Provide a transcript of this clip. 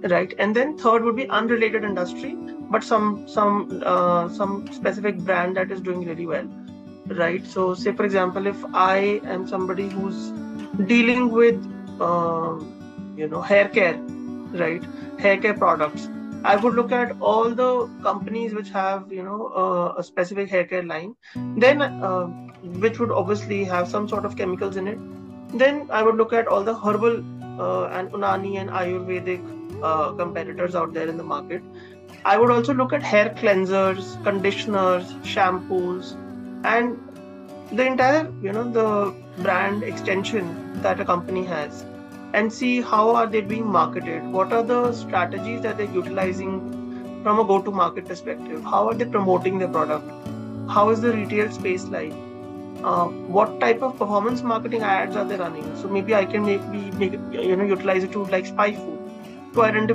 right? And then third would be unrelated industry, but some specific brand that is doing really well, right? So say for example, if I am somebody who's dealing with hair care, right? Hair care products. I would look at all the companies which have a specific hair care line, then which would obviously have some sort of chemicals in it. Then I would look at all the herbal and Unani and Ayurvedic competitors out there in the market. I would also look at hair cleansers, conditioners, shampoos, and the entire, the brand extension that a company has, and see how are they being marketed, what are the strategies that they're utilizing from a go-to-market perspective, how are they promoting their product, how is the retail space like, what type of performance marketing ads are they running. So maybe I can maybe make utilize a tool like Spy Food to identify